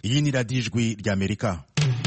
Iyi ni radiyo ijwi ry'Amerika.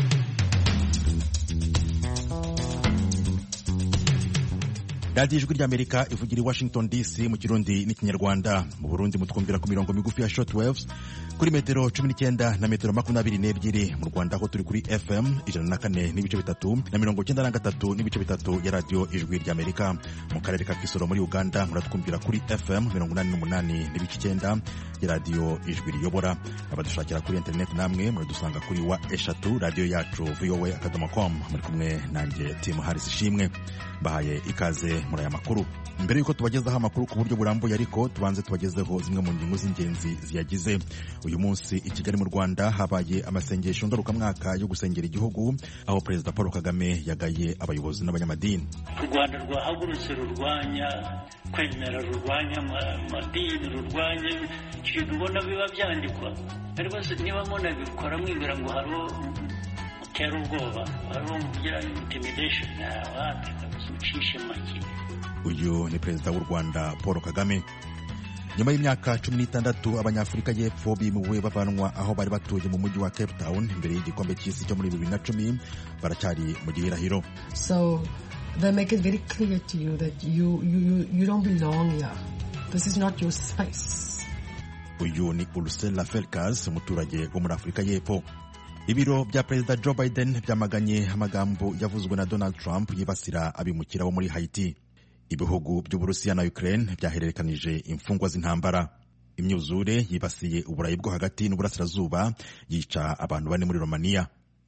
radiyo ijwi ry'Amerika ivugira i Washington DC mu Kirundi n'Ikinyarwanda. Mu Burundi mutwumvira ku mirongo migufi ya shortwaves kuri metero 19 na metero 22. Mu Rwanda ho turi kuri FM 104 n'ibice bitatu na 93 n'ibice bitatu ya radiyo ijwi ry'Amerika. Mu karere ka Kisoro muri Uganda muratwumvira kuri FM 88 n'ibice 9 ya radiyo ijwi riyobora. Abadushakira kuri internet namwe muradusanga kuri wa eshatu radiyo yacu voa.com. muri kumwe nanjye Tim Harris Ishimwe. Bahaye ikaze muri aya makuru. Mbere yuko tubagezaho amakuru ku buryo burambuye, ariko tubanze tubagezeho zimwe mu ngingo z'ingenzi ziyagize. Uyu munsi i Kigali mu Rwanda habaye amasengesho ngarukamwaka yo gusengera igihugu, aho Perezida Paul Kagame yagaye abayobozi n'abanyamadini. U Rwanda rwahagurutse rurwanya kwemera, rurwanya amadini, rurwanya ibintu ubona biba byandikwa. Ariko niba munabikora mwibwira ngo hariho utera ubwoba, hariho mugira intimidation, ucishe make. Uyu ni Perezida w'u Rwanda Paul Kagame. Nyuma y'imyaka 16 Abanyafurika y'Epfo bimuwe bavanwa aho bari batuye mu mujyi wa Cape Town imbere y'igikombe cy'isi cyo muri 2010 baracyari mu gihirahiro. So they make it very clear to you that you don't belong here. This is not your space. Uyu ni Ursula Felkers, umuturage wo muri Afurika y'Epfo. Ibiro bya Perezida Joe Biden byamaganye amagambo yavuzwe na Donald Trump yibasira abimukira bo muri Haiti. Ibihugu by'Uburusiya na Ukraine byahererekanije imfungwa z'intambara. Imyuzure yibasiye uburayi bwo hagati n'uburasirazuba yica abantu bane muri Romania.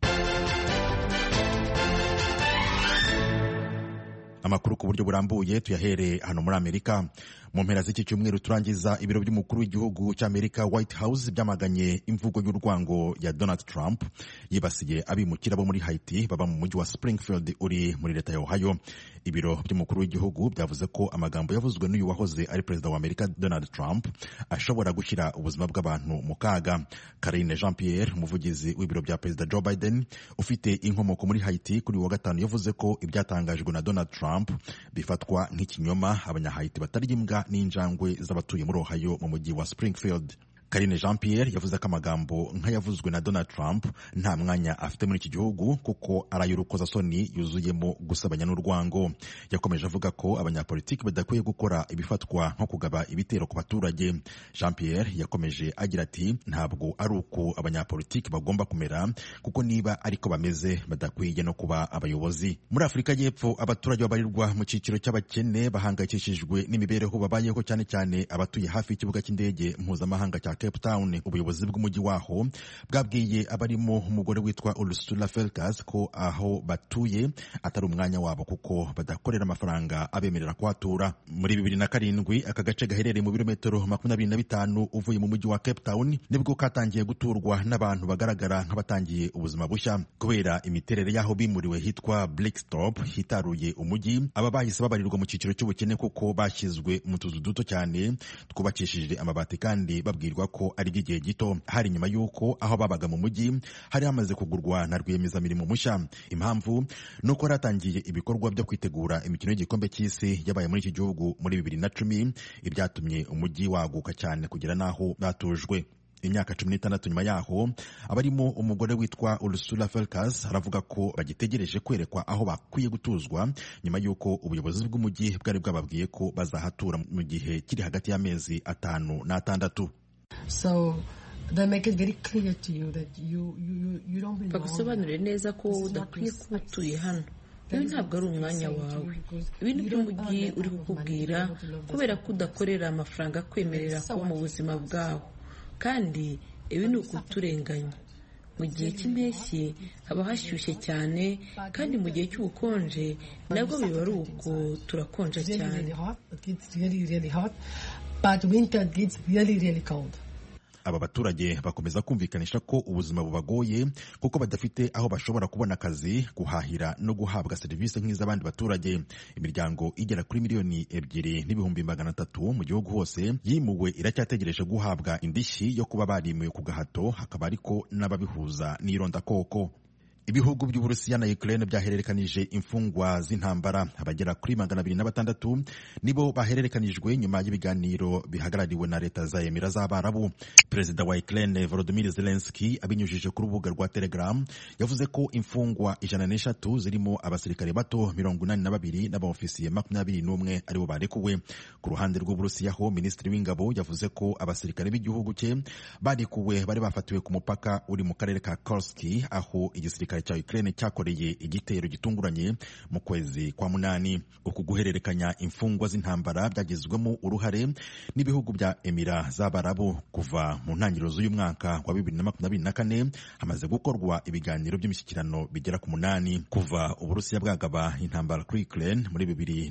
Amakuru ku buryo burambuye tuyahere hano muri Amerika. Mu mpera z'iki cyumweru turangiza, ibiro by'umukuru w'igihugu cy'Amerika White House byamaganye imvugo y'urwango ya Donald Trump yibasiye abimukira bo muri Haiti baba mu mujyi wa Springfield uri muri leta ya Ohio. Ibiro by'umukuru w'igihugu byavuze ko amagambo yavuzwe n'uyu wahoze ari perezida wa Amerika Donald Trump ashobora gushyira ubuzima bw'abantu mu kaga. Karine Jean-Pierre, umuvugizi w'ibiro bya Perezida Joe Biden ufite inkomoko muri Haiti, kuri wa gatanu yavuze ko ibyatangajwe na Donald Trump bifatwa nk'ikinyoma, abanyahayiti batarimbwa n'injangwe z'abatuye muri Ohio mu mujyi wa Springfield. Karine Jean-Pierre yavuze ko amagambo nk'ayavuzwe na Donald Trump nta mwanya afite muri iki gihugu kuko aray'urukozasoni yuzuyemo gusabanya n'urwango. Yakomeje avuga ko abanyapolitiki badakwiye gukora ibifatwa nko kugaba ibitero ku baturage. Jean-Pierre yakomeje agira ati, ntabwo ari uko abanyapolitiki bagomba kumera, kuko niba ariko bameze badakwiye no kuba abayobozi. Muri Afurika y'Epfo abaturage babarirwa mu cyiciro cy'abakene bahangayikishijwe n'imibereho babayeho, cyane cyane abatuye hafi y'ikibuga cy'indege mpuzamahanga cya Cape Town. Ubuyobozi bw'umujyi waho bwabwiye abarimo umugore witwa Ursula Felkers ko aho batuye atari umwanya wabo kuko badakorera amafaranga abemerera kuhatura. Muri 2007 aka gace gaherereye mu birometero 25 uvuye mu mujyi wa Cape Town nibwo katangiye guturwa n'abantu bagaragara nk'abatangiye ubuzima bushya. Kubera imiterere yaho bimuriwe hitwa Blackstop hitaruye umujyi, aba bahise babarirwa mu cyiciro cy'ubukene kuko bashyizwe mu tuzu duto cyane twubakishije amabati kandi babwirwa ko ari igihe gito. Hari nyuma y'uko aho babaga mu mujyi hari hamaze kugurwa na rwiyemezamirimo mushya. Impamvu nuko ratangiye ibikorwa byo kwitegura imikino y'igikombe cy'isi yabaye muri iki gihugu muri 2010, ibyatumye umujyi waguka cyane kugera naho batujwe. Imyaka 16 nyuma yaho, abarimo umugore witwa Ursula Felkers aravuga ko bagitegereje kwerekwa aho bakwiye gutuzwa nyuma y'uko ubuyobozi bw'umujyi bwari bwababwiye ko bazahatura mu gihe kiri hagati y'amezi 5 na 6. So they make it very clear to you that you don't belong. Bagusobanurire neza ko udakwiye kuba utuye hano. Ibi ntabwo ari umwanya wawe. Ibintu by'umujyi uri kukubwira kubera ko udakorera amafaranga kwemerera kuba mu buzima bwawe, kandi ibi ni ukuturenganya. Mu gihe cy'impeshyi haba hashyushye cyane, kandi mu gihe cy'ubukonje nabwo biba ari uko turakonja cyane. But winter gets really cold. Aba baturage bakomeza kumvikanisha ko ubuzima bubagoye kuko badafite aho bashobora kubona akazi, guhahira no guhabwa serivisi nk'iz'abandi baturage. Imiryango igera kuri 2,200,000 mu gihugu hose yimuwe iracyategereje guhabwa indishyi yo kuba barimiwe ku gahato, hakaba ariko n'ababihuza n'irondakoko. Ibihugu by'Uburusiya na Ukraine byahererekanije imfungwa z'intambara. Abagera kuri 206 nibo bahererekanijwe nyuma y'ibiganiro bihagarariwe na leta za Emira z'Abarabu. Perezida wa Ukraine Volodymyr Zelensky abinyujije ku rubuga rwa Telegram yavuze ko imfungwa 103 zirimo abasirikare bato 82 n'abaofisiye 21 aribo barekuwe. Ku ruhande rw'Uburusiya ho Minisitiri w'Ingabo yavuze ko abasirikare b'igihugu cye barekuwe bari bafatiwe ku mupaka uri mu karere ka Kursk, aho igisirikare cya Ukraine cyakoreye igitero gitunguranye mu kwezi kwa munani. Uku guhererekanya imfungwa z'intambara byagizwemo uruhare n'ibihugu bya Emira z'Abarabu. Kuva mu ntangiriro z'uyu mwaka wa 2024 hamaze gukorwa ibiganiro by'imishyikirano bigera ku 8. Kuva Uburusiya bwagaba intambara kuri Ukraine muri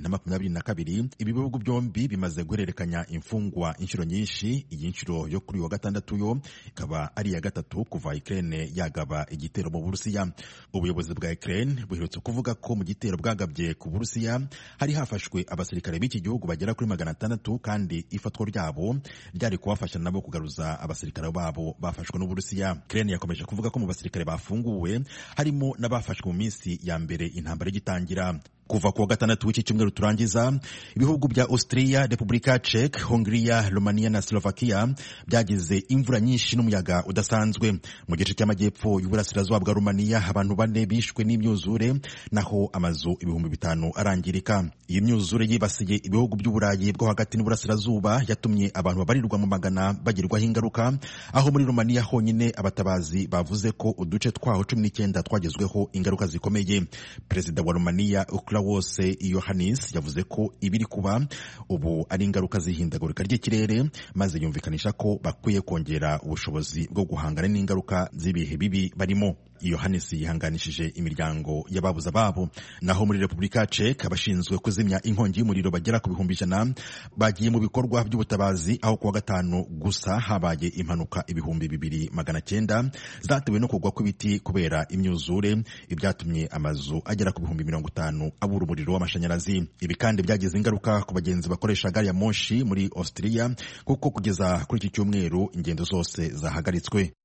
2022, ibi bihugu byombi bimaze guhererekanya imfungwa inshuro nyinshi. Iyi nshuro yo kuri wa gatandatu yo ikaba ari iya gatatu kuva Ukraine yagaba igitero mu Burusiya. Ubuyobozi bwa Ukraine buherutse kuvuga ko mu gitero bwagabye ku Burusiya hari hafashwe abasirikare b'iki gihugu bagera kuri 600, kandi ifatwa ryabo ryari kubafasha nabo kugaruza abasirikare babo bafashwe n'Uburusiya. Ukraine yakomeje kuvuga ko mu basirikare bafunguwe harimo n'abafashwe mu minsi ya mbere intambara igitangira. Kuva ku wa gatandatu w'iki cyumweru turangiza, ibihugu bya Austria, Repubulika Czech, Hongria, Romania na Slovakia byagize imvura nyinshi n'umuyaga udasanzwe. Mu gice cy'amajyepfo y'uburasirazuba bwa Romania abantu 4 bishwe n'imyuzure, naho amazu 5,000 arangirika. Iyi myuzure yibasiye ibihugu by'Uburayi bwo hagati n'uburasirazuba yatumye abantu babarirwa mu magana bagirwaho ingaruka, aho muri Romania honyine abatabazi bavuze ko uduce twaho 19 twagezweho ingaruka zikomeye. Perezida wa Romania wose Iohannis yavuze ko ibiri kuba ubu ari ingaruka z'ihindagurika ry'ikirere, maze yumvikanisha ko bakwiye kongera ubushobozi bwo guhangana n'ingaruka z'ibihe bibi barimo. Iohannis yihanganishije imiryango y'ababuze ababo. Naho muri Repubulika Czech abashinzwe kuzimya inkongi y'umuriro bagera ku 100,000 bagiye mu bikorwa by'ubutabazi, aho kuwa gatanu gusa habaye impanuka 2,900 zatewe no kugwa kw'ibiti kubera imyuzure, ibyatumye amazu agera ku 50,000 abura umuriro w'amashanyarazi. Ibi kandi byagize ingaruka ku bagenzi bakoresha gari ya moshi muri Austria, kuko kugeza kuri iki cyumweru ingendo zose zahagaritswe.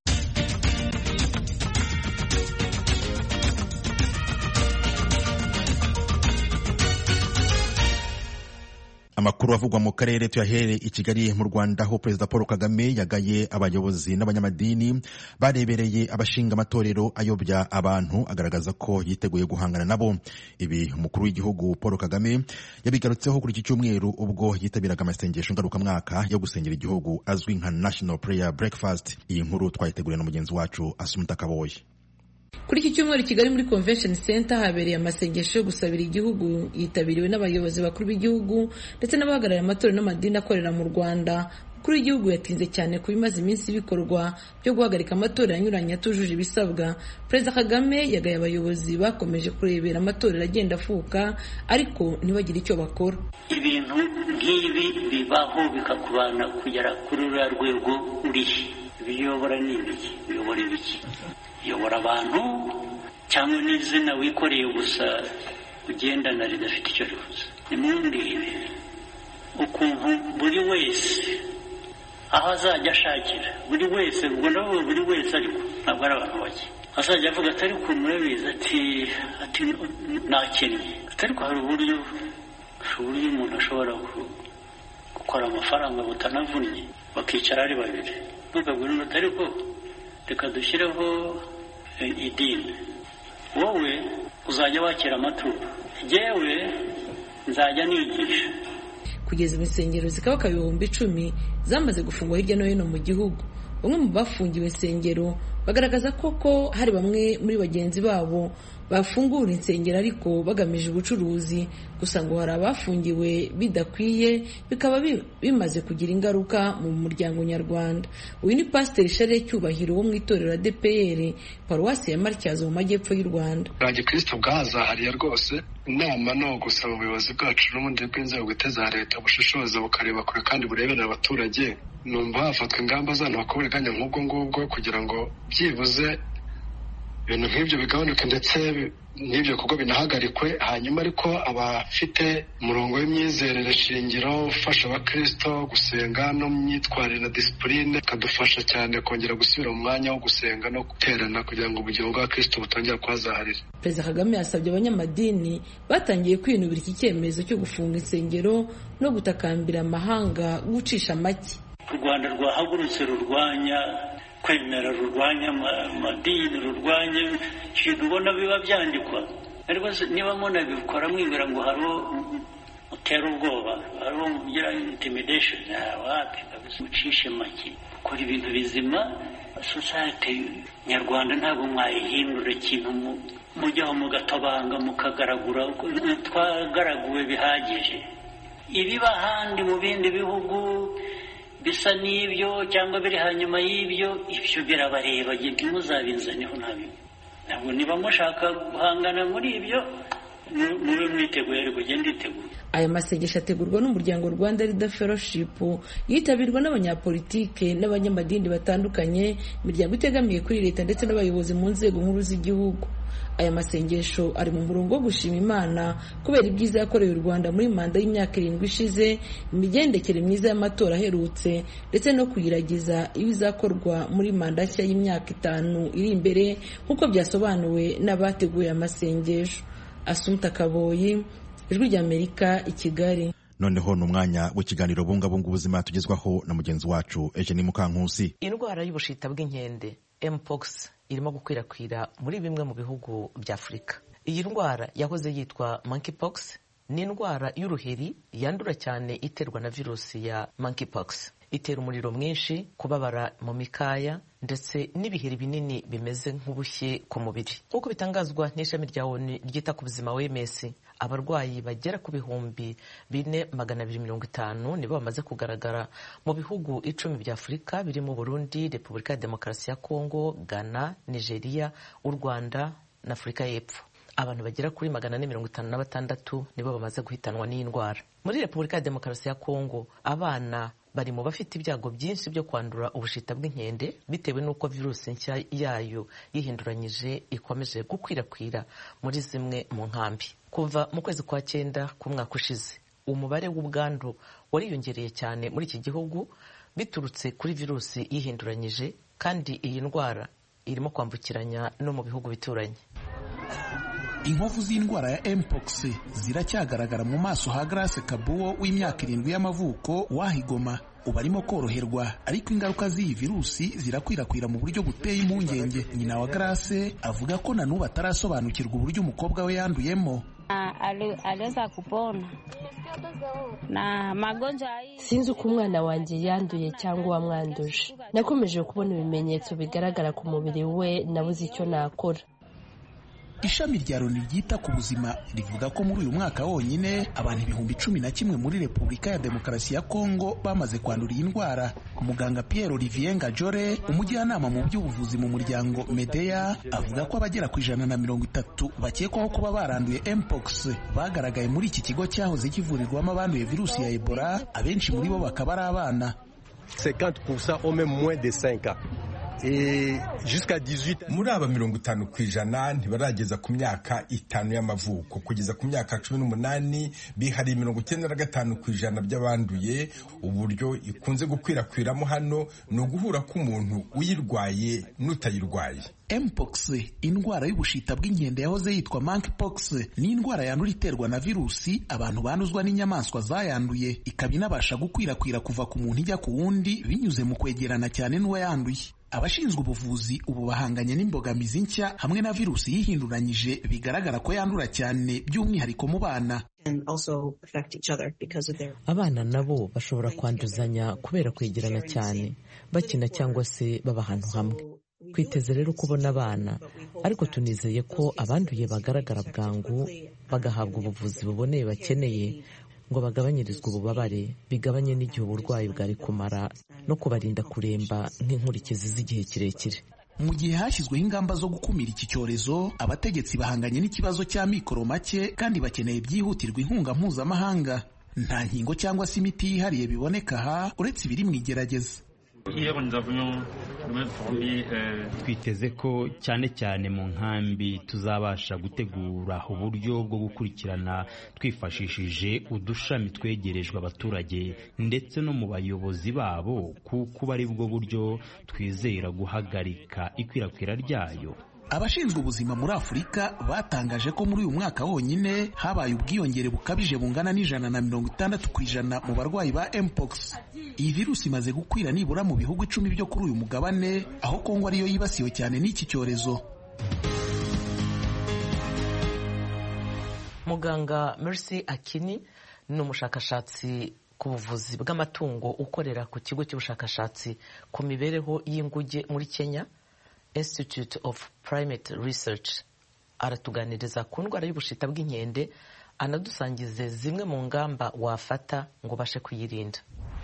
Amakuru avugwa mu karere tuyahere i Kigali mu Rwanda, aho Perezida Paul Kagame yagaye abayobozi n'abanyamadini barebereye abashinga amatorero ayobya abantu, agaragaza ko yiteguye guhangana nabo. Ibi umukuru w'igihugu Paul Kagame yabigarutseho kuri iki cyumweru ubwo yitabiraga amasengesho ngarukamwaka yo gusengera igihugu azwi nka National Prayer Breakfast. Iyi nkuru twayiteguriwe na mugenzi wacu Asumta Kaboye. Kuri iki cyumweru Kigali muri Convention Center habereye amasengesho yo gusabira igihugu yitabiriwe n'abayobozi bakuru b'igihugu ndetse n'abahagarariye amatorero n'amadini akorera mu Rwanda. Kuri igihugu yatinze cyane ku bimaze iminsi bikorwa byo guhagarika amatorero anyuranye atujuje ibisabwa. Perezida Kagame yagaye abayobozi bakomeje kurebera amatorero agenda afuka ariko ntibagire icyo bakora. Ibintu nk'ibi bibaho bikakubana kugera kuri uriya rwego urihe. Biyobora n'ibiki? Biyobora ibiki? Yobora abantu cyangwa n'izina wikoreye gusa ugendana ridafite icyo rivuze. Nimumbwire ukuntu buri wese aho azajya ashakira, buri wese, ubwo ndavuga buri wese, ariko ntabwo ari abantu bake, azajya avuga atari ko murabizi ati nakennye, ariko hari uburyo umuntu ashobora gukora amafaranga butanavunnye, bakicara ari babiri, ntugabure undi ariko reka dushyireho idini, wowe uzajya wakira amaturo, yewe nzajya nigisha. Kugeza insengero zikaba 10,000 zamaze gufungwa hirya no hino mu gihugu. Bamwe mu bafungiwe insengero bagaragaza koko hari bamwe muri bagenzi babo bafungura insengero ariko bagamije ubucuruzi, gusa ngo hari abafungiwe bidakwiye bikaba bimaze kugira ingaruka mu muryango nyarwanda. Uyu ni Pasiteri Charles Cyubahiro wo mu itorero ADPR Paruwasi ya Matyazo mu majyepfo y'u Rwanda. Kristo bwazahariye rwose, inama no gusaba ubuyobozi bwacu n'ubundi bw'inzego bwite za leta bushishoza bukareba kure kandi burebera abaturage. Numva hafatwa ingamba z'abantu bakora ubwanya nk'ubwo ngubwo kugira ngo byibuze ibintu nk'ibyo bigabanuke ndetse n'ibyo bikorwa binahagarikwe, hanyuma ariko abafite umurongo w'imyizerere shingiro ufasha abakristo gusenga no mu myitwarire na disipurine ikadufasha cyane kongera gusubira mu mwanya wo gusenga no guterana kugira ngo ubugingo bwa kristo butongera kuhazaharira. Perezida Kagame yasabye abanyamadini batangiye kwinubira iki cyemezo cyo gufunga insengero no gutakambira amahanga gucisha make. U Rwanda rwahagurutse rurwanya kwemera, rurwanya amadini, rurwanya ibintu ubona biba byandikwa, ariko niba munabikora mwibwira ngo hari utera ubwoba, hari ugira intimidation, wapi kabisa, ucishe make, ukora ibintu bizima. Society nyarwanda ntabwo mwayihindura ikintu mujyaho mugatabanga mukagaragura, twagaraguwe bihagije. Ibiba ahandi mu bindi bihugu bisa n'ibyo cyangwa biri hanyuma y'ibyo, ibyo birabareba, ntimuzabinzaneho ntabwo niba mushaka guhangana muri ibyo mube mwiteguye, ariko ugende iteguye. Aya masengesho ategurwa n'umuryango Rwanda Leader Fellowship, yitabirwa n'abanyapolitike n'abanyamadini batandukanye, imiryango itegamiye kuri leta ndetse n'abayobozi mu nzego nkuru z'igihugu. Aya masengesho ari mu murongo wo gushima Imana kubera ibyiza yakoreye u Rwanda muri manda y'imyaka 7 ishize, imigendekere myiza y'amatora aherutse, ndetse no kuyiragiza ibizakorwa muri manda nshya y'imyaka 5 iri imbere, nk'uko byasobanuwe n'abateguye amasengesho. Asumta Kaboyi, Ijwi ry'Amerika, i Kigali. Noneho n'umwanya w'ikiganiro bungabunga ubuzima tugezwaho na mugenzi wacu Eugenie Mukankusi. Indwara y'ubushita bw'inkende Mpox irimo gukwirakwira muri bimwe mu bihugu bya Afurika. Iyi ndwara yahoze yitwa Monkeypox, ni indwara y'uruheri yandura cyane iterwa na virusi ya Monkeypox. Itera umuriro mwinshi, kubabara mu mikaya, ndetse n'ibiheri binini bimeze nk'ubushye ku mubiri. Nk'uko bitangazwa n'ishami rya ONU ryita ku buzima OMS, abarwayi bagera ku 4,250 nibo bamaze kugaragara mu bihugu 10 bya Afurika birimo Burundi, Repubulika ya Demokarasi ya Kongo, Ghana, Nigeria, u Rwanda na Afurika y'Epfo. Abantu bagera kuri 456 nibo bamaze guhitanwa n'iyi ndwara. Muri Repubulika ya Demokarasi ya Kongo, abana bari mu bafite ibyago byinshi byo kwandura ubushita bw'inkende bitewe n'uko virusi nshya yayo yihinduranyije ikomeje gukwirakwira muri zimwe mu nkambi. Kuva mu kwezi kwa 9 k'umwaka ushize, umubare w'ubwandu wariyongereye cyane muri iki gihugu biturutse kuri virusi yihinduranyije, kandi iyi ndwara irimo kwambukiranya no mu bihugu bituranye. Inkovu z'indwara ya Mpox ziracyagaragara mu maso ha Grace Kabuo w'imyaka 7 y'amavuko wahigoma. Ubu arimo koroherwa, ariko ingaruka z'iyi virusi zirakwirakwira mu buryo buteye impungenge. Nyina wa Grace avuga ko na n'ubu atarasobanukirwa uburyo umukobwa we yanduyemo. Aliweza kupona na magonjwa hii. Sinzi uko umwana wanjye yanduye cyangwa wamwanduje. Nakomeje kubona ibimenyetso bigaragara ku mubiri we, nabuze icyo nakora. Ishami rya Loni ryita ku buzima rivuga ko muri uyu mwaka wonyine abantu 11,000 muri Repubulika ya Demokarasi ya Kongo bamaze kwandura iyi ndwara. Muganga Pierre Olivier Ngajore, umujyanama mu by'ubuvuzi mu muryango Medea, avuga ko abagera ku 130 bakekwaho kuba baranduye Mpox bagaragaye muri iki kigo cyahoze kivurirwamo abanduye virusi ya Ebola. Abenshi muri bo bakaba ari abana. 50% au même moins de 5 ans. Muri aba 50% ntibarageza ku myaka 5 y'amavuko. Kugeza ku myaka 18 bihari 95% by'abanduye. Uburyo ikunze gukwirakwiramo hano ni uguhura k'umuntu uyirwaye n'utayirwaye. Mpox, indwara y'ubushita bw'inkende yahoze yitwa Monkeypox, ni indwara yandura iterwa na virusi abantu banuzwa n'inyamaswa zayanduye, ikaba inabasha gukwirakwira kuva ku muntu ijya ku wundi binyuze mu kwegerana cyane n'uwo yanduye. Abashinzwe ubuvuzi ubu bahanganye n'imbogamizi nshya hamwe na virusi yihinduranyije bigaragara ko yandura cyane, by'umwihariko mu bana. Abana nabo bashobora kwanduzanya kubera kwegerana cyane, bakina cyangwa se baba ahantu hamwe. Twiteze rero kubona abana, ariko tunizeye ko abanduye bagaragara bwangu bagahabwa ubuvuzi buboneye bakeneye ngo bagabanyirizwe ububabare, bigabanye n'igihe uburwayi bwari kumara no kubarinda kuremba nk'inkurikizi z'igihe kirekire. Mu gihe hashyizweho ingamba zo gukumira iki cyorezo, abategetsi bahanganye n'ikibazo cya mikoro make kandi bakeneye byihutirwa inkunga mpuzamahanga. Nta nkingo cyangwa se imiti yihariye biboneka aha uretse ibiri mu igerageza. twiteze ko cyane cyane mu nkambi tuzabasha gutegura uburyo bwo gukurikirana twifashishije udushami twegerejwe abaturage ndetse no mu bayobozi babo, kuko ari bwo buryo twizera guhagarika ikwirakwira ryayo. Abashinzwe ubuzima muri Afurika batangaje ko muri uyu mwaka wonyine habaye ubwiyongere bukabije bungana n'60% mu barwayi ba Mpox. Iyi virusi imaze gukwira nibura mu bihugu 10 byo kuri uyu mugabane, aho Kongo ariyo yibasiwe cyane n'iki cyorezo. Muganga Mercy Akini ni umushakashatsi ku buvuzi bw'amatungo ukorera ku kigo cy'ubushakashatsi ku mibereho y'inguge muri Kenya, Institute of Primate Research. Aratuganiriza ku ndwara y'ubushita bw'inkende, anadusangize zimwe mu ngamba wafata ngo bashe kuyirinda.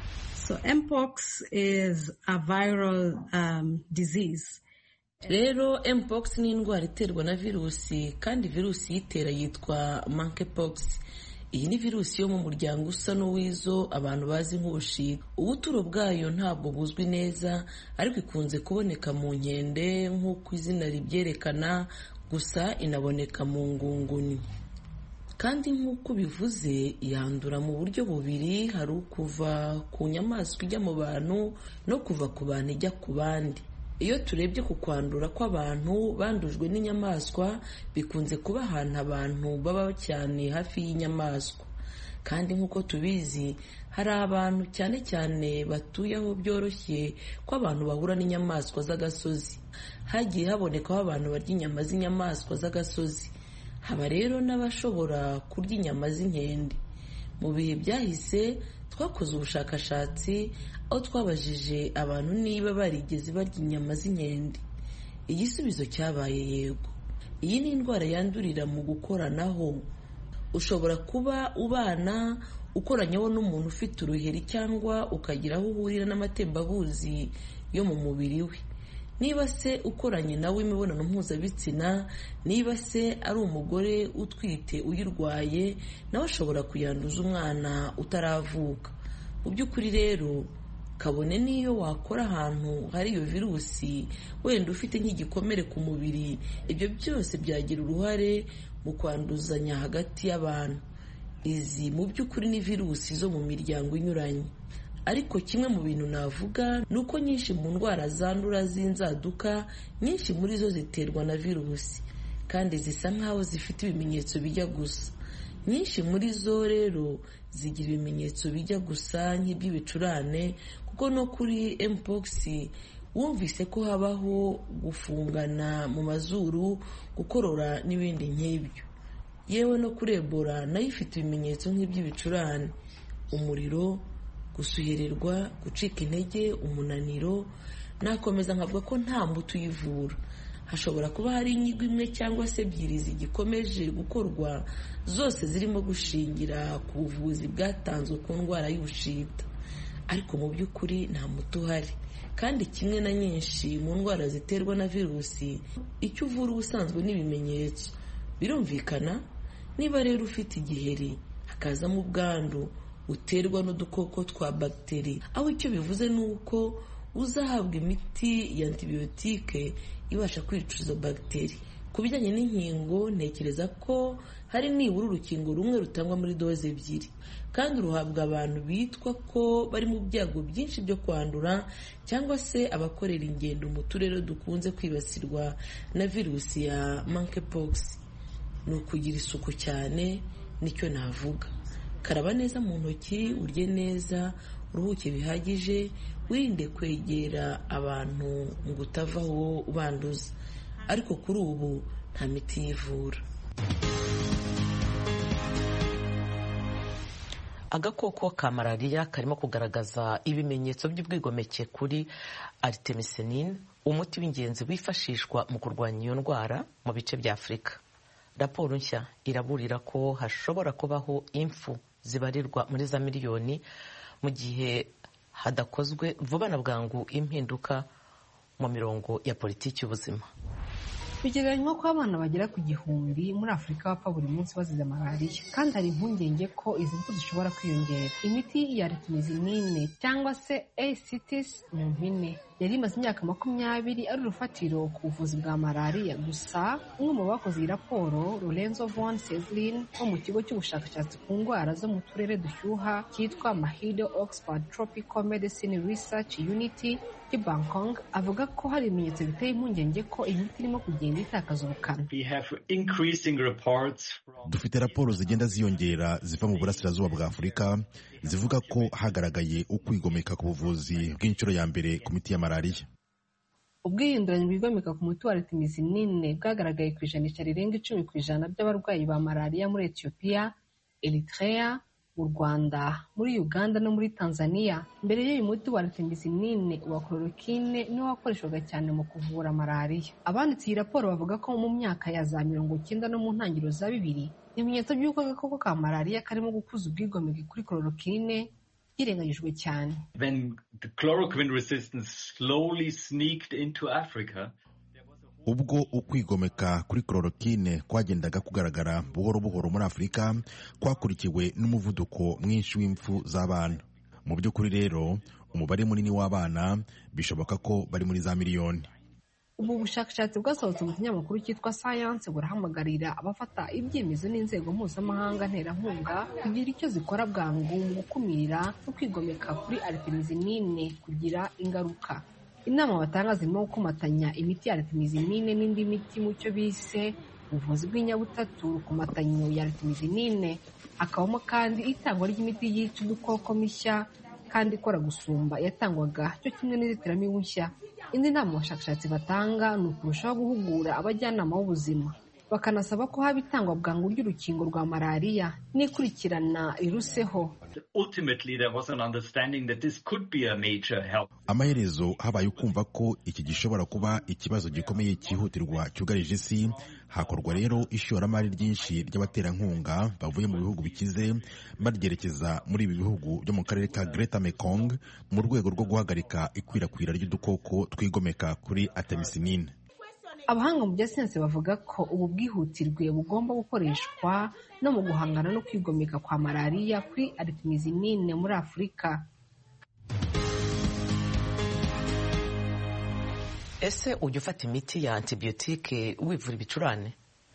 So Mpox is a viral disease. Rero Mpox ni indwara iterwa na virusi, kandi virusi yitera yitwa monkeypox. Iyi ni virusi yo mu muryango usa n'uwizo abantu bazi nk'ubushita. Ubuturo bwayo ntabwo buzwi neza, ariko ikunze kuboneka mu nkende nk'uko izina ribyerekana, gusa inaboneka mu ngunguni. Kandi nk'uko bivuze, yandura mu buryo bubiri, hari ukuva ku nyamaswa ijya mu bantu no kuva ku bantu ijya ku bandi. Iyo turebye ku kwandura kw'abantu bandujwe n'inyamaswa, bikunze kuba ahantu abantu baba cyane hafi y'inyamaswa. Kandi nk'uko tubizi, hari abantu cyane cyane batuye aho byoroshye ko abantu bahura n'inyamaswa z'agasozi. Hagiye habonekaho abantu barya inyama z'inyamaswa z'agasozi. Haba rero n'abashobora kurya inyama z'inkende. Mu bihe byahise twakoze ubushakashatsi aho twabajije abantu niba barigeze barya inyama z'inkende. Igisubizo cyabaye yego. Iyi ni indwara yandurira mu gukoranaho. Ushobora kuba ubana ukoranyeho n'umuntu ufite uruheri, cyangwa ukagira aho uhurira n'amatembabuzi yo mu mubiri we. Niba se ukoranye nawe imibonano mpuzabitsina, niba se ari umugore utwite uyirwaye, nawe ashobora kuyanduza umwana utaravuka. Mu by'ukuri rero, kabone n'iyo wakora ahantu hari iyo virusi, wenda ufite nk'igikomere ku mubiri, ibyo byose byagira uruhare mu kwanduzanya hagati y'abantu. Izi mu by'ukuri ni virusi zo mu miryango inyuranye. Ariko kimwe mu bintu navuga ni uko nyinshi mu ndwara zandura z'inzaduka, nyinshi muri zo ziterwa na virusi, kandi zisa nk'aho zifite ibimenyetso bijya gusa. Nyinshi muri zo rero zigira ibimenyetso bijya gusa nk'iby'ibicurane, kuko no kuri Mpox wumvise ko habaho gufungana mu mazuru, gukorora n'ibindi nk'ibyo. Yewe no kuri Ebola nayo ifite ibimenyetso nk'iby'ibicurane: umuriro, gusuhererwa, gucika intege, umunaniro. Nakomeza nkavuga ko nta mbuto uyivura. Hashobora kuba hari inyigo imwe cyangwa se ebyiri zigikomeje gukorwa, zose zirimo gushingira ku buvuzi bwatanzwe ku ndwara y'ubushita. Ariko mu by'ukuri nta muti uhari, kandi kimwe na nyinshi mu ndwara ziterwa na virusi, icyo uvura ubusanzwe n'ibimenyetso. Birumvikana, niba rero ufite igiheri hakazamo ubwandu uterwa n'udukoko twa bagiteri, aho icyo bivuze ni uko uzahabwa imiti ya antibiyotike ibasha kwica izo bagiteri. Ku bijyanye n'inkingo, ntekereza ko hari nibura urukingo rumwe rutangwa muri doze ebyiri, kandi ruhabwa abantu bitwa ko bari mu byago byinshi byo kwandura, cyangwa se abakorera ingendo mu turere dukunze kwibasirwa na virusi ya monkeypox. Ni ukugira isuku cyane, nicyo navuga. Karaba neza mu ntoki, urye neza, uruhuke bihagije, wirinde kwegera abantu ngo utavaho ubanduza. Ariko kuri ubu nta miti yivura. Agakoko ka malariya karimo kugaragaza ibimenyetso by'ubwigomeke kuri artemisinin, umuti w'ingenzi wifashishwa mu kurwanya iyo ndwara mu bice bya Afurika. Raporo nshya iraburira ko hashobora kubaho impfu zibarirwa muri za miliyoni mu gihe hadakozwe vuba na bwangu impinduka mu mirongo ya politiki y'ubuzima. bigereranywa ko abana bagera ku 1,000 muri Afurika bapfa buri munsi bazize malariya, kandi hari impungenge ko izi mpfu zishobora kwiyongera. Imiti ya artemisinin cyangwa se ACTs mu mpine yari imaze imyaka 20 ari urufatiro ku buvuzi bwa malariya. Gusa umwe mu bakoze iyi raporo, Lorenzo von Seslin wo mu kigo cy'ubushakashatsi ku ndwara zo mu turere dushyuha cyitwa Mahido Oxford Tropical Medicine Research Unity i Bangkok, avuga ko hari ibimenyetso biteye impungenge ko imiti irimo kugenda itakaza ubukana. Dufite raporo zigenda ziyongera ziva mu burasirazuba bwa Afurika zivuga ko hagaragaye ukwigomeka ku buvuzi bw'inshuro ya mbere ku miti ya malariya. Ubwihinduranye bwigomeka ku muti wa artemisinin bwagaragaye ku ijanisha rirenga 10% by'abarwayi ba malariya muri Ethiopia, Eritrea, mu Rwanda, muri Uganda no muri Tanzania. Mbere y'uyu muti wa artemisinin wa chloroquine niwo wakoreshwaga cyane mu kuvura malariya. Abanditse iyi raporo bavuga ko mu myaka ya za 90 no mu ntangiriro za 2000 ibimenyetso by'uko agakoko ka malariya karimo gukuza ubwigomeke kuri chloroquine byirengagijwe cyane. When the chloroquine resistance slowly sneaked into Africa, ubwo ukwigomeka kuri chloroquine kwagendaga kugaragara buhoro buhoro muri Afurika, kwakurikiwe n'umuvuduko mwinshi w'impfu z'abana. Mu by'ukuri rero umubare munini w'abana bishoboka ko bari muri za miliyoni. Ubu bushakashatsi bwasohotse mu kinyamakuru cyitwa Science burahamagarira abafata ibyemezo n'inzego mpuzamahanga nterankunga kugira icyo zikora bwangu mu gukumira no kwigomeka kuri artemisinin kugira ingaruka. Inama batanga zirimo gukomatanya imiti ya artemisinin n'indi miti mu cyo bise ubuvuzi bw'inyabutatu ku matanyo ya artemisinin. Hakabamo kandi itangwa ry'imiti yica udukoko mishya kandi ikora gusumba yatangwaga cyo kimwe n'inzitiramibu nshya. Indi nama abashakashatsi batanga ni ukurushaho guhugura abajyanama b'ubuzima, bakanasaba ko haba itangwa bwangu ry'urukingo rwa malariya n'ikurikirana riruseho. Amaherezo habaye ukumva ko iki gishobora kuba ikibazo gikomeye cyihutirwa cyugarije isi. Hakorwa rero ishoramari ryinshi ry'abaterankunga bavuye mu bihugu bikize baryerekeza muri ibi bihugu byo mu karere ka Greater Mekong mu rwego rwo guhagarika ikwirakwira ry'udukoko twigomeka kuri artemisinin. Abahanga mu bya siyansi bavuga ko ubu bwihutirwe bugomba gukoreshwa no mu guhangana no kwigomeka kwa malariya kuri artemisinin muri Afurika. Ese ujya ufata imiti ya antibiyotike wivura ibicurane?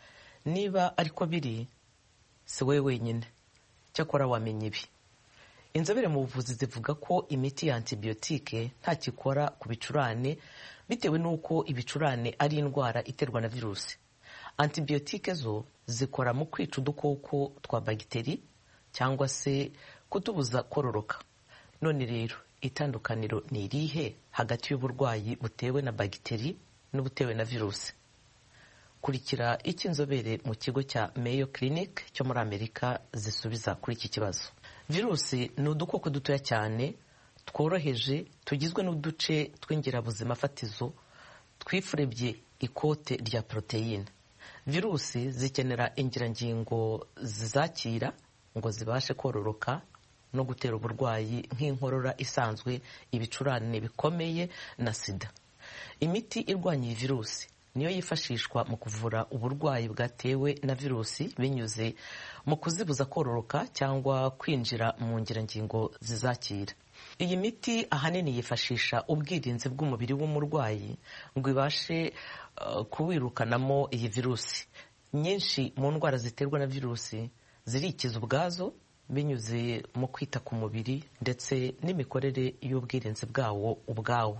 Niba ariko biri, si wowe wenyine. Cyakora wamenya ibi. Inzobere mu buvuzi zivuga ko imiti ya antibiyotike ntacyo ikora ku bicurane bitewe n'uko ibicurane ari indwara iterwa na virusi. Antibiyotike zo zikora mu kwica udukoko twa bagiteri cyangwa se kutubuza kororoka. None rero itandukaniro ni irihe hagati y'uburwayi butewe na bagiteri n'ubutewe na virusi? Kurikira iki inzobere mu kigo cya Mayo Clinic cyo muri Amerika zisubiza kuri iki kibazo. Virusi ni udukoko dutoya cyane tworoheje tugizwe n'uduce tw'ingirabuzima fatizo twifurebye ikote rya poroteyine. Virusi zikenera ingirangingo zizakira ngo zibashe kororoka no gutera uburwayi nk'inkorora isanzwe, ibicurane bikomeye na sida. Imiti irwanya iyi virusi niyo yifashishwa mu kuvura uburwayi bwatewe na virusi binyuze mu kuzibuza kororoka cyangwa kwinjira mu ngirangingo zizakira. Iyi miti ahanini yifashisha ubwirinzi bw'umubiri w'umurwayi ngo ibashe kuwirukanamo iyi virusi. Nyinshi mu ndwara ziterwa na virusi zirikiza ubwazo binyuze mu kwita ku mubiri ndetse n'imikorere y'ubwirinzi bwawo ubwawo.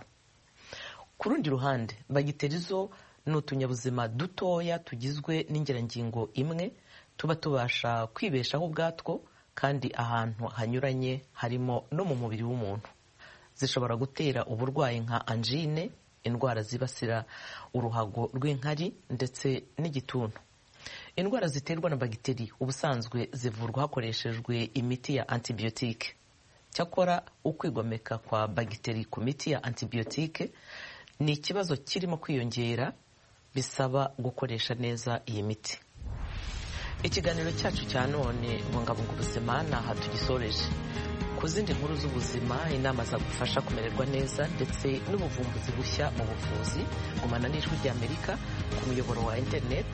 Ku rundi ruhande, bagiteri zo ni utunyabuzima dutoya tugizwe n'ingirangingo imwe tuba tubasha kwibeshaho ubwatwo kandi ahantu hanyuranye harimo no mu mubiri w'umuntu. Zishobora gutera uburwayi nka angine, indwara zibasira uruhago rw'inkari ndetse n'igituntu. Indwara ziterwa na bagiteri ubusanzwe zivurwa hakoreshejwe imiti ya antibiyotike. Cyakora ukwigomeka kwa bagiteri ku miti ya antibiyotike ni ikibazo kirimo kwiyongera, bisaba gukoresha neza iyi miti. Ikiganiro cyacu cya none bungabunga ubuzima naha tugisoreje. ku zindi nkuru z'ubuzima, inama zagufasha kumererwa neza ndetse n'ubuvumbuzi bushya mu buvuzi, gumana n'Ijwi ry'Amerika ku muyoboro wa interineti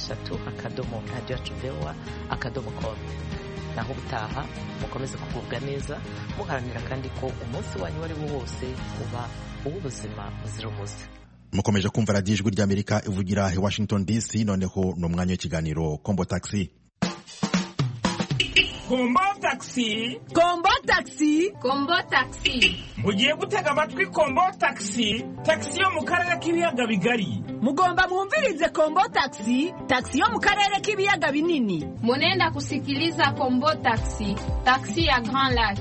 wa3.radio@voa.com. naho ubutaha mukomeze kugubwa neza, muharanira kandi ko umunsi wanyu wari wo wose uba uw'ubuzima buzira umuze. mukomeje kumva radiyo Ijwi ry'Amerika ivugira i Washington DC. noneho ni umwanya w'ikiganiro Kombo Taxi. Kombo Taxi, Kombo Taxi, Kombo Taxi. mugiye gutega amatwi Kombo Taxi, taxi yo mu karere k'ibiyaga bigari. Mugomba mwumvirize Kombo Taxi, taxi yo mu karere k'ibiyaga binini. Munenda kusikiliza Kombo Taxi, taxi ya Grand Lac.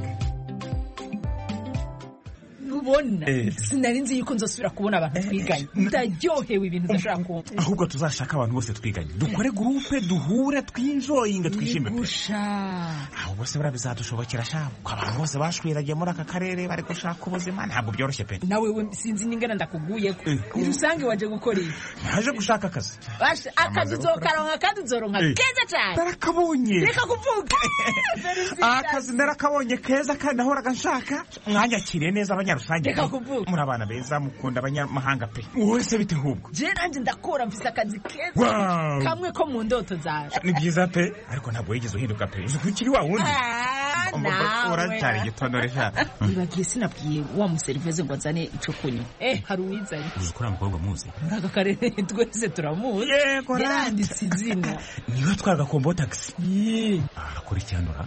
Ubona sinari nzi yuko nzosubira kubona abantu twiganye. Ndaryohewe ibintu udashaka kumva. Ahubwo tuzashaka abantu bose twiganye, dukore groupe, duhure, twinjoyinga, twishime pe. Aho bose barabizadushobokera sha, ko abantu bose bashwiragiye muri aka karere bari gushaka ubuzima, ntabwo byoroshye pe. Nawe sinzi ningana ndakuguye ko urusange waje gukora iki? Naje gushaka akazi. Akazi zokaronka kandi zoronka keza cyane. Barakabonye. Reka kuvuga. Akazi ndarakabonye keza kandi nahoraga nshaka. Mwanyakiriye neza abanyarusange. Reka kuvuga. Muri abana beza mukunda abanyamahanga pe. Wese bite hubwo? Je nanje ndakora mfise akazi keza. Kamwe ko mu ndoto zaje. Ni byiza pe, ariko ntabwo yigeze uhinduka pe. Ukiri wa wundi. Uracyari igitondore sha. Nibagiye sinabwiye wa museriveze ngo azane ico kunywa. Hari uwizanye. Uzukora mukobwa muzi. Muri aka karere twese turamuzi. Yego yaranditse izina. Niwe twaga Kombo Taxi. Arakora icyandura.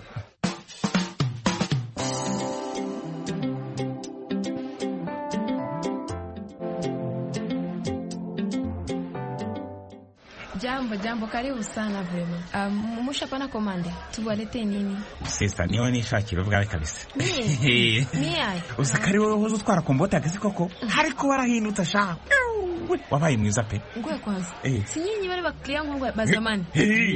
Jambo, karibu sana vrema. Mushapana komande, tuwalete nini? Sister, niwe nishakira ubwawe kabisa. Mie? Uzakari wowe hozo utwara Kombo Taxi koko? Hariko warahindutse sha. Wabaye mwiza pe. Ngoye kwanza. Si nyinyi bari bakiriya nko bazamani.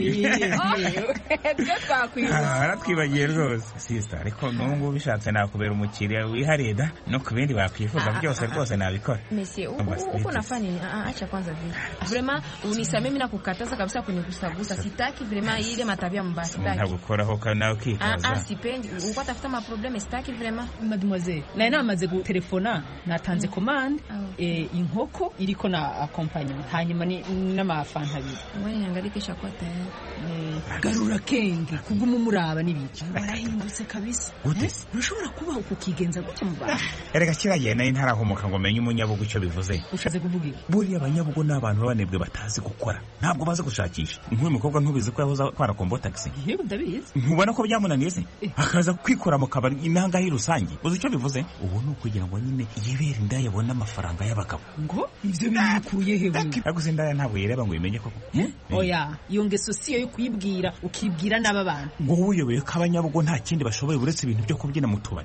Aratwibagiye rwose. Sister, ariko nungu bishatse nakubera umukiriya wihariye da, no kubindi bakwifuza byose rwose nabikora. Monsieur, uko nafanya nini? Acha kwanza vile. Vraiment unisamee mimi nakukataza kabisa kunigusagusa. Sitaki vraiment ile matabia mbaya. Sitaki. Ntagukoraho kana nawe ukikaza. Sipendi. Uko tafuta ma problème sitaki vraiment. Mademoiselle, na namaze gutelefona natanze commande inkoko iriko na accompagnement hanyuma ni n'amafanta abiri. Ngwani nyangalikisha kwa tayari. Garura kenge kuguma umuraba nibiki. Barahindutse kabisa. Ushobora kuba ukukigenza gute mu bantu. Erega kiragiye nayo ntarahomoka ngo menye umunyabugo icyo bivuze. Ushaze kuvuga iki? Buriya abanyabugo n'abantu babanebwe batazi gukora. Ntabwo baze gushakisha. Nk'uyu mukobwa ntubizi ko yahoza kwara Kombo Taxi. Yego ndabizi. Ntubona ko byamunaniye se? Akaza kwikora mu kabari intanga y'urusange. Uzi icyo bivuze? Ubu ni ukugira ngo nyine yibere indaya yabona amafaranga y'abagabo. Ngo ivyo bikuye hewe. Ariko sindaya ntabwo yireba ngo yimenye koko. Oya, iyo ngeso siyo yo kuyibwira ukibwira n'aba bantu. Ngo uyoboye ko abanyabugo nta kindi bashoboye uretse ibintu byo kubyina mu tubari.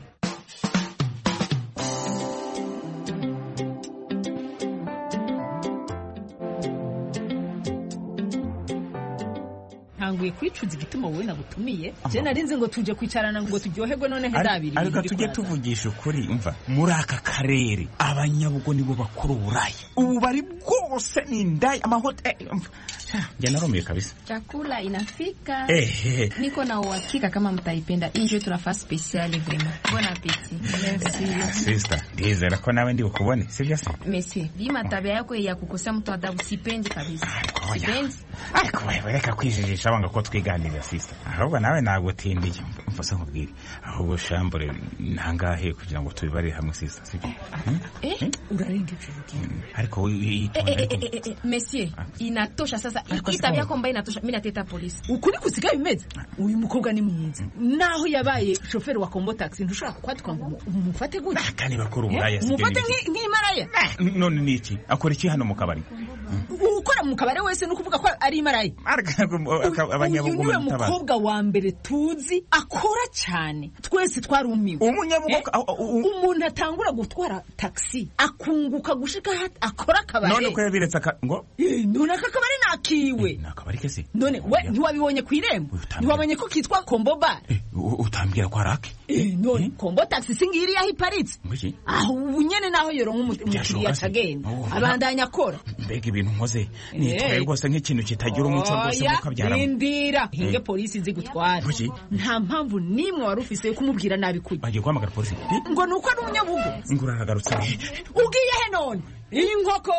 Ntanguye kwicuza igituma wowe nagutumiye. Je narinze ngo tuje kwicarana ngo turyoherwe none hedabiri. Ariko tujye tuvugisha ukuri umva. Muri aka karere abanyabugo nibo bakuru burayi. Ubu bari bwose ni indaya amahotel. Jana romi kabisa. Chakula inafika. Niko na uhakika kama mtaipenda. Inje tunafaa special vraiment. Bon appétit. Merci. Sister, ndizera ko nawe ndi ukubone. Sivyo se? Monsieur, bima tabia yako ya kukosea mtu adabu sipendi kabisa. Sipendi. Ariko wewe reka kwijijisha wanga ko twiganirira sister. Ahubwo nawe nagutindiye. Mfasa nkubwire. Ahubwo shambure ntangahe kugira ngo tubibare hamwe sister. Sivyo? Urarengeje. Ariko Monsieur, inatosha sasa. Itabia ko mbaye inatosha. Mimi nateta polisi. Ukuri kusiga bimeze. Uyu mukobwa ni mwiza. Naho yabaye chauffeur wa Kombo Taxi ntushaka kwatwa ngo umufate gute. Kandi bakuru buraya. Umufate nk'imaraya. None niki? Akora iki hano mu kabari? Ukora mu kabari wese no kuvuga ko ari imaraya. Abanyabugo umukobwa wa mbere tuzi akora cyane. Twese twarumiwe. Umunyabugo umuntu atangura gutwara taxi akunguka gushika akora kabari. None ko yabiretse ngo none aka kabari kiwe nakabari kese none we ntiwabibonye ku irembo ntiwabonye ko kitwa Kombo Bar utambwira ko arake none Kombo Taxi singiri yaho iparitse aho ubu nyene naho yoronka umukiriya acagenda abandanya akora mbega ibintu nkoze nitwaye rwose nk'ikintu kitagira umuco rwose mukabyara ndindira hinge polisi nzi gutwara nta mpamvu nimwe wari ufise yo kumubwira nabi kujya bagiye guhamagara polisi ngo nuko ari umunyabugo nguraragarutse ugiye he none iyi nkoko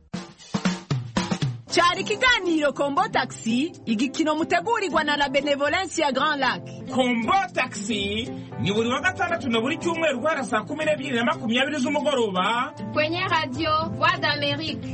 cyari ikiganiro Kombo Taxi igikino mutegurirwa na la Benevolence ya Grand Lac. Kombo Taxi ni buri wa gatandatu na buri cyumweru guhera saa 12:20 z'umugoroba kwenye radio Voix d'Amérique.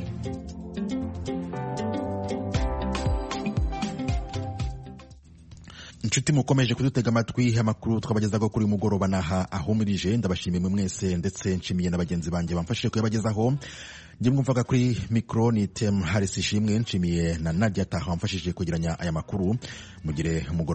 inshuti mukomeje kudutega amatwi amakuru twabagezaho kuri mugoroba naha ahumirije ndabashimiye mwese ndetse nshimiye na bagenzi banjye bamfashije kuyabagezaho njye mwumvaga kuri mikro ni Tem Harris Ishimwe nshimiye na Nadia Taha wamfashije kugeranya aya makuru mugire